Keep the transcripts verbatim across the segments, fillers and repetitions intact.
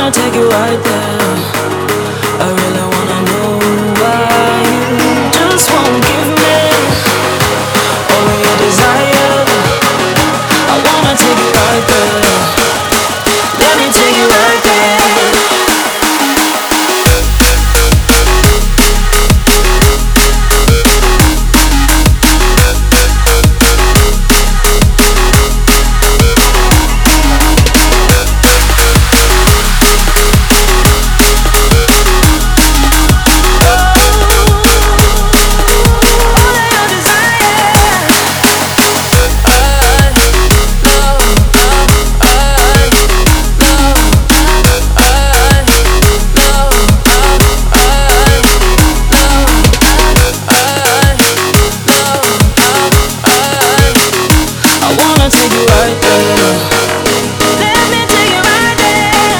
wanna take you right there. I really wanna know why you just won't give me all of your desire. I wanna take you right there. Let me take you right there. Take you right there. Let me take you right there.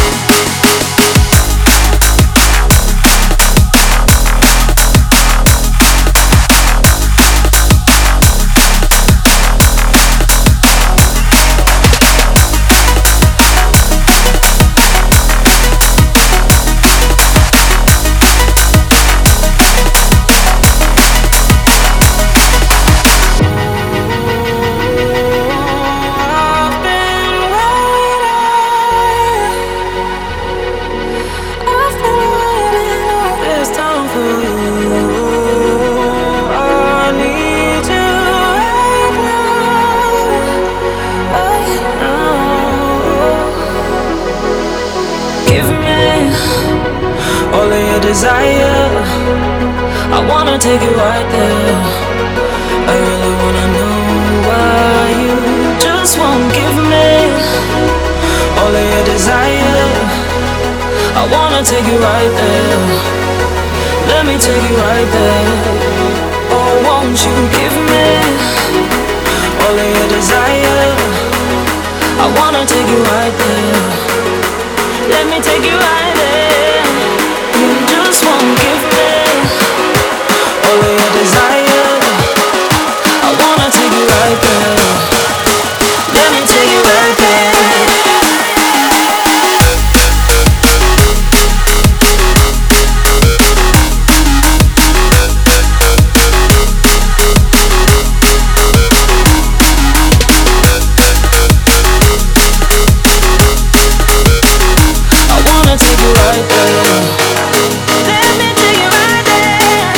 All of your desire, I wanna take you right there. I really wanna know why you just won't give me all of your desire. I wanna take you right there. Let me take you right there. Oh, won't you give me all of your desire? I wanna take you right there. Let me take you right there. You just won't give me all of your desire. I wanna take you right there. Let me take you right there. Take you right there. Let me take you right there.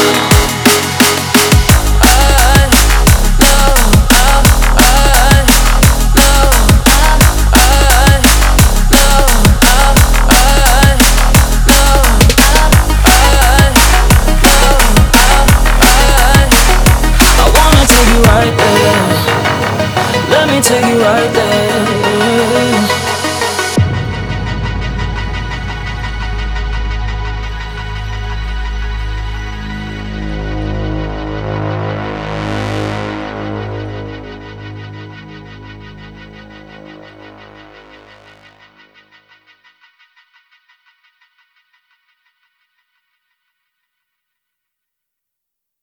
I know, I, I know, I know, I know, I know, I wanna take you right there. Let me take you right there.